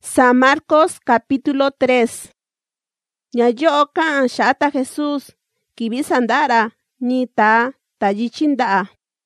San Marcos capítulo 3. Ñayo'o ka'an xa'ata Jesús kivi sandara ñi ta yichinda'a.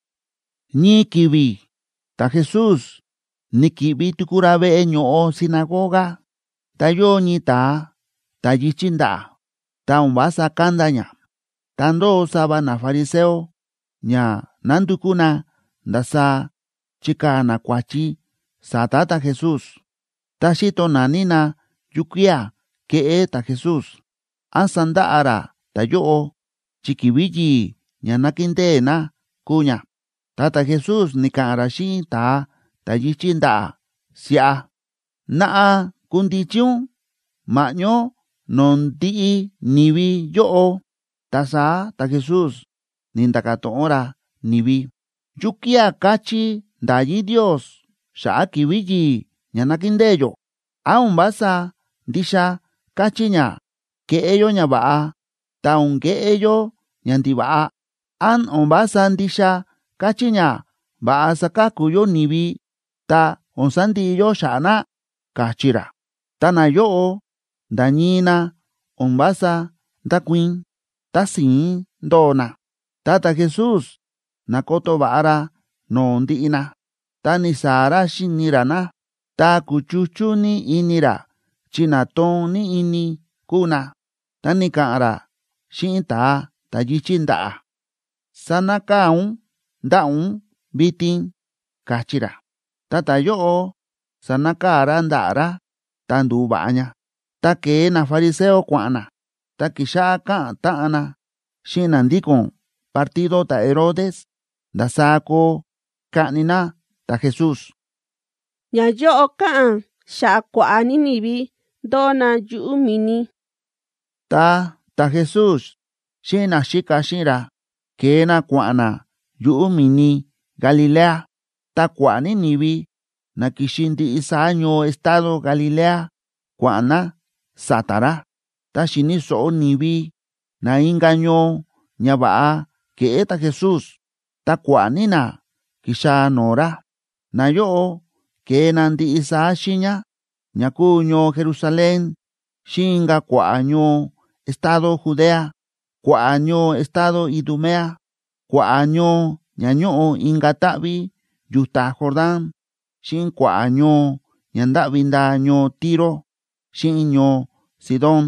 Ñi kivi ta Jesús ni kivi tukura ve'e ño'o sinagoga ta yo ñi ta yichinda'a ta umbasa kandaña ta ndoo sava na fariseo ña nandukuna ndasa chikana kuachi sa tata Jesús ta xito nanina yukuia ke'e ta Jesús ansanda'ara ta yo'o chikiviyi ña nakindeena kuña. Tata Jesús ni ka'anra xi'in ta yichinda'a si'a: na'a kundichiun ma'ño non ndi'i nivi yo'o. Ta saa ta Jesús ni ndakatu'unra nivi: yukia kachi ndayi Dios xa'a kiviyi ña nakindeyo, a umbasa ndixa kachiña ke'eyo ña va'a ta unke'eyo ña ndiva'a, an umbasa ndixa kachiña va'a sakakuyo nivi ta onsandiyo xa'ana, kachira. Ta na yo'o ndañina umbasa ndakuin ta siin ndoona. Tata Jesús nakoto va'ara noo ndi'ina ta ni saara xinirana ta kuchuchuni inira chinatoon ni ini kuna. Ta ni ka'anra xi'in ta yichinda'a: sanakaun nda'un vitin, kachira. Tata yo'o sanakara nda'ara ta nduva'aña. Ta kee na fariseo kua'ana ta kixa ka'an ta'ana xi'in na ndikon partido ta Herodes ndasaa koo ka'nina ta Jesús. Ñayo'o ka'an xa'a kua'a ni nivi ndoona yu'u mini. Ta Jesús xi'in na xika xi'inra keena kua'ana yu'u mini Galilea. Ta kua'a ni nivi na kixi ndi'i saa ñoo estado Galilea kua'ana satara. Ta xini so'o nivi na inka ñoo ña va'a ke'e ta Jesús ta kua'a nina kixa noora. Na yo'o keena ndi'i saa xiña ña kuu ñoo Jerusalén xi'in inka kua'a ñoo estado Judea, kua'a ñoo estado Idumea, kua'a ñoo ña ño'o inka ta'vi yuta Jordán, xi'in kua'a ñoo ña nda'vi ndaa ñoo Tiro xi'in ñoo Sidón.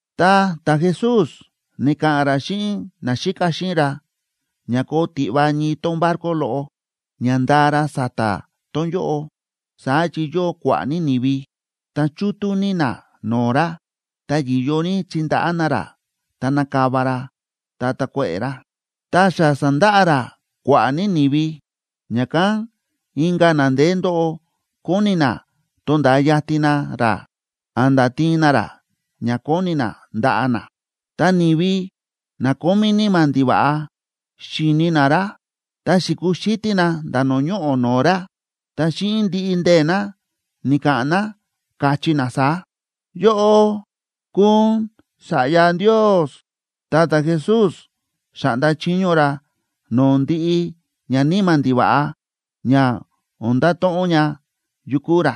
Ta Jesús ni ka'anra xi'in na xika xi'inra ña koo ti'va ñi ton barco lo'o ña ndaara sata ton yo'o. Saa tyi yoo kua'a ni nivi ta chutuni-na noora ta yiyo-ni chinda'ana-ra ta nakavara ta takue'era. Ta xa sanda'ara kua'a ni nivi ñakan inka na ndee ndo'o kunina tonda yatina-ra anda tiina-ra ña konina nda'ana. Ta nivi na komini-ma ndiva'a xinina-ra ta xikuxitina nda noo ño'o noora. Ta xi'in ndi'i ndeena ni ka'ana kachina saa: yo'o kun Sa'ya Ndios. Tata Jesús xa'nda chiñu-ra noo ndi'i ña nima ndiva'a ña ondato'oña yukura.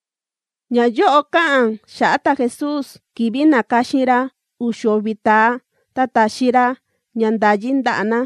Ñayo'o ka'an xa'ata Jesús kivi nakaxinra uxu vita ta taxira ña ndayi nda'ana.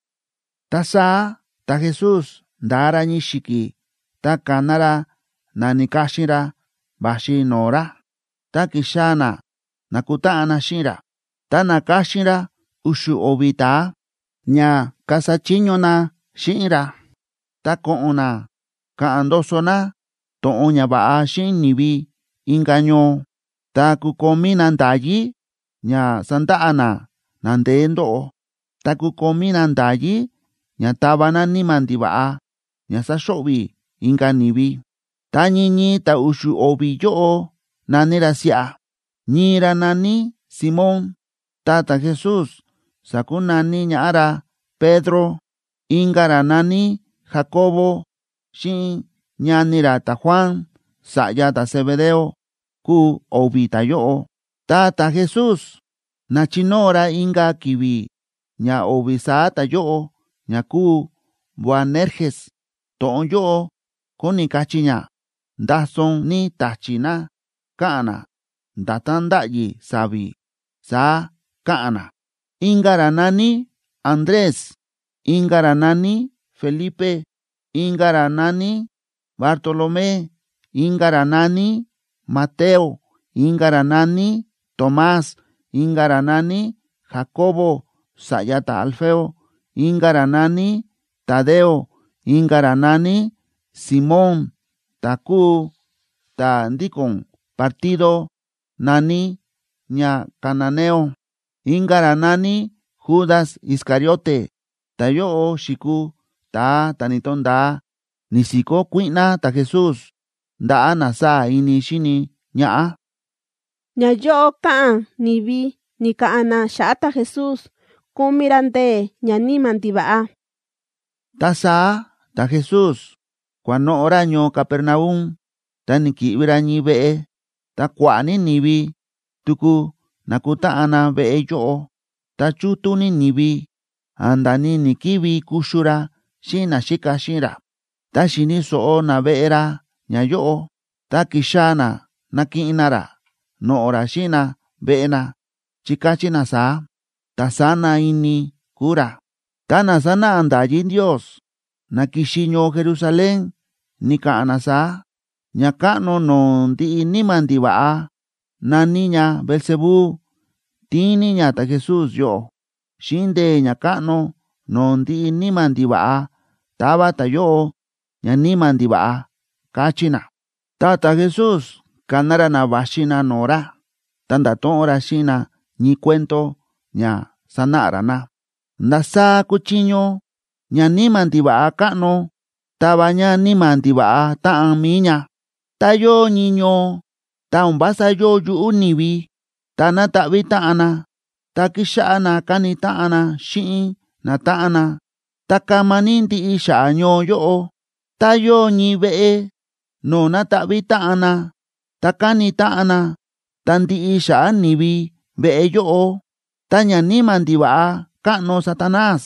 Ta saa ta Jesús ndaara ñi xiki ta kanara na ni kaxinra vaxi noora. Ta kixana nakuta'ana xi'inra ta nakaxinra uxu ovita ña kasachiñuna xi'inra. Ta ko'ona ka'an ndosona to'on ña va'a xi'in nivi inka ñoo ta kukomina ndayi ña sanda'ana na ndee ndo'o. Ta kukomina ndayi ña tavana nima ndiva'a ña saxo'vi inka nivi. Ta ñiñi ta uxu ovi yo'o nanira si'a: ñi'ra nani Simón. Tata Jesús sakunani ña'ara Pedro, inkara nani Jacobo xi'in ñanira ta Juan sa'ya ta Zebedeo kuu ovi ta yo'o. Ta Jesús nachinoora inka kivi ña ovi saa ta yo'o ña kuu Boanerges. To'on yo'o kuni kachiña ndason ni tachina ka'ana ndatanda'yi savi saa ka'ana. Ingara nani Andrés, ingara nani Felipe, ingara nani Bartolomé, ingara nani Mateo, ingara nani Tomás, ingara nani Jacobo, sayata Alfeo, ingara nani Tadeo, ingara nani Simón, taku ta ndikon partido nani nya Cananeo, ingara nani Judas Iscariote, tayo shiku ta tanitonda nisiko kuina ta Jesús ndaa nasa ini shini nyaa. Ñayo ka'an nivi ni ka'ana xa'ata Jesús kumirante ñaniman tiva'a. Tasa ta Jesús kuano oraño Capernaum ta niki'virañi ve'e ta kua'ani nivi tuku nakuta'ana ve'e yo'o ta chutuni nivi andani nikivi kuxura xina xika xira ta xini so'o na ve'era ña yo'o ta kixana naki'inara no'ora xina ve'ena chikachina saa ta sana ini kura ta nasana andayi Dios nakixiño Jerusalén nika'ana saa ña ka'no no ndi'i nima ndiva'a nani ña Belzebú tini ña ta Jesús yo'o xinde ña ka'no no ndi'i nima ndiva'a tava ta yo'o ña nima ndiva'a kachina. Ta Jesús kanara na vaxina nora ta ndato'ora xina ñi cuento ña sana'rana ndasa kuchiño ña nima ndiva'a ka'no tava ña nima ndiva'a ta'an miña ta yo ñiño ta umbasa yo yu'u nivi ta nata'vi ta'ana ta kixa'ana kani ta'ana xi'in na ta'ana ta kamani ndi'i xa'a ñoo yo'o ta yo ñi ve'e no nata'vi ta'ana ta kani ta'ana ta ndi'i xa'a nivi ve'e yo'o ta ña nima ndiva'a ka'no Satanás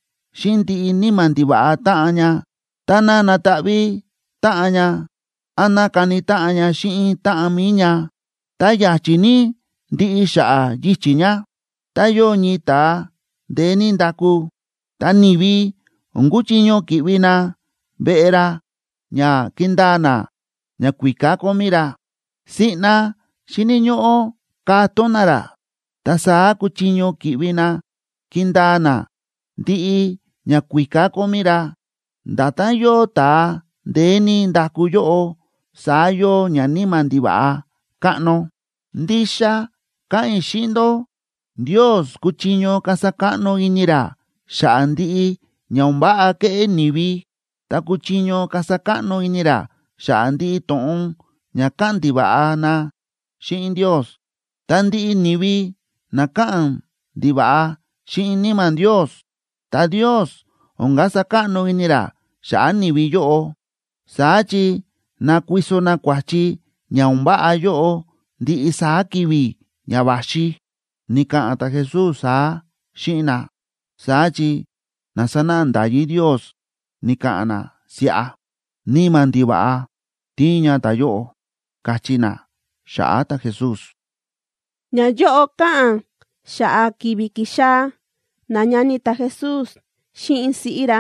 xin ndi'i nima ndiva'a ta'aña ta na nata'vi ta'aña ana kani ta'aña xi'in ta'an miña ta yachini ndi'i xa'a yichiña ta yo ñi ta ndeni ndaku ta nivi unkuchiño ki'vina ve'era ña kindana ña kuika komira si'na xiniño'o katonara ta saa kuchiño ki'vina kindana ndi'i ña kuika komira ndata yo ta ndeni ndaku yo'o saa yo ña nima ndiva'a ka'no. Ndixa ka'in xi'ndo Dios kuchiño kasaka'no inira xa'a ndi'i ña umva'a ke'e nivi ta kuchiño kasaka'no inira xa'a ndi'i to'on ña ka'an ndiva'ana xi'in Dios ta ndi'i nivi na ka'an ndiva'a xi'in nima Dios ta Dios ongasaka'no inira xa'a nivi yo'o saa chi nakwiso na kuachi ña umva'a yo'o ndi'i saa kivi ña vaxi nika'an ta Jesús saa xi'na saa chi nasana ndayi Dios nika'ana sia'a nima ndiva'a tiña ta yo'o kachina xa'a ta Jesús. Ña yo'o ka'an xa'a kivi kixa na ñani ta Jesús xi'in si'ira.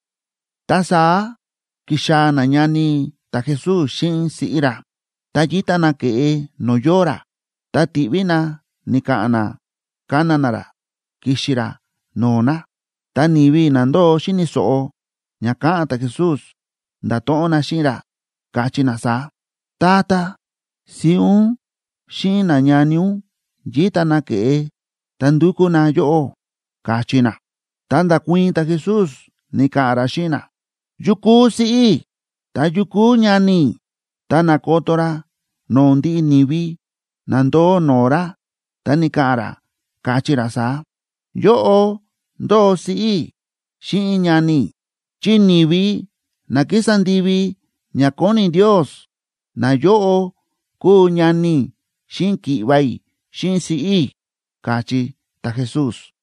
Ta saa kixa na ñani ta Jesús xi'in si'ira ta yitana ke'e no yora ta ti'vina nika'ana kananara kixira nona ta nivi nando xini so'o ña ka'an ta Jesús ndato'ona xi'ira kachina saa tata si'un xi'in na ñaniun yitana ke'e ta ndukuna yo'o kachina ta ndakuin ta Jesús nika'ara xi'na yuku si'i ta yuku ñani ta nakotora no ndi'i nivi nando nora ta nika'ara kachira saa yo'o ndo si'i xi'in ñani chi nivi na kisa ndivi ña koni Dios na yo'o ku ñani xi'in ki'vai xi'in si'i kachi ta Jesús.